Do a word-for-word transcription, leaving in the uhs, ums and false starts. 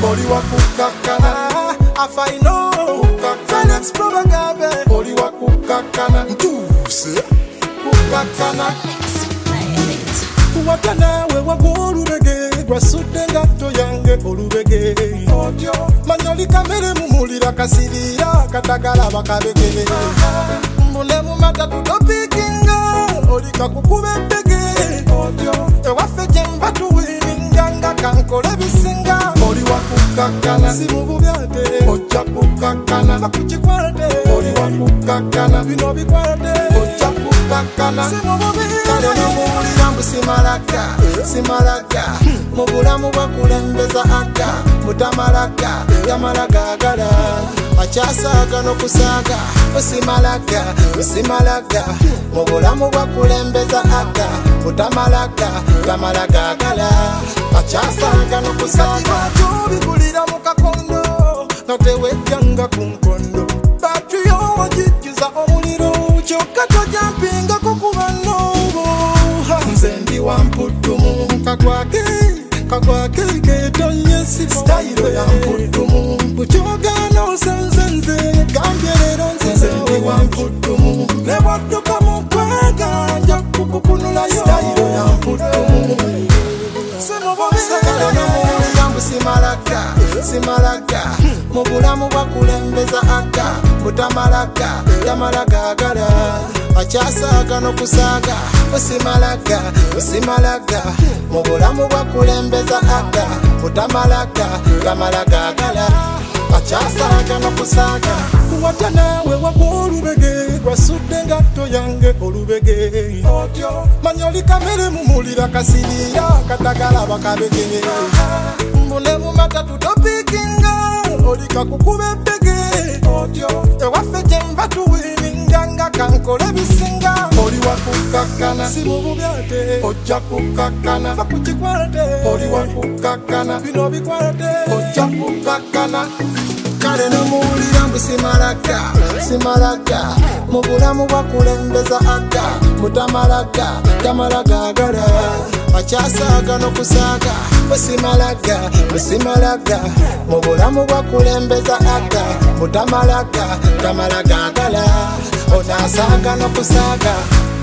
oli wakukakana afaino kukakana Probagabe oli wakukakana ntuse kukakana Watana we wagolubege gwasudde ngatto yange olubege otyo manyoli kamere mumulira kasirira katagala bakabege mbule mu matatu topikinga olika kukube bege otyo ewaffe jemba tuwininganga kankole bisinga oli wakukakana si mu bubyate ojja kukakana fakukikwate oli wakukakana bino bikwate ojja kukakana si mu bubyate Simalaka, simalaka Mubulamu bakulembeza aga Mutamalaka, yamalaka agala Achasaga no kusaga Simalaka, simalaka Mubulamu bakulembeza aga Mutamalaka, yamalaka agala Achasaga no kusaga Bibulira mukakondo Natewejanga kunkondo Batrio wajikiza omuliro Chokato jampinga kukubano Nzendi wamputumu Kakwake, kakwake Ketonye si style ya mputumu Uchoga no senzenze Gambyerero nzendi wamputumu Nebotuka mukwega Njakukukunula yo style ya mputumu Sakala na mwuri yangu simalaka Simalaka Mubulamu bakulembeza aga Mutamalaka Yamalaka agala Achasaga no kusaga Usimalaga, usimalaga Mubulamu bakulembeza aga Mutamalaka, kamalaga agala Achasaga no kusaga Watana we wakolubege Gwasudde ngatto yange olubege otyo manyoli kamere mumulira kasirira katagala bakabege mbule mu matatu topikinga olika kukube bege otyo ewaffe jemba tuwininganga kankole bisinga oli wakukakana si mu bubyate ojja kukakana fakukikwate oli wakukakana bino bikwate ojja kukakana Kale no muwulira mbu simalaka, simalaka Mubulamu bakulembeza aga Mutamalaka, kamalaga agala Achasaga no kusaga Musimalaga, musimalaga Mubulamu bakulembeza aga Mutamalaka, kamalaga agala Onasaga no kusaga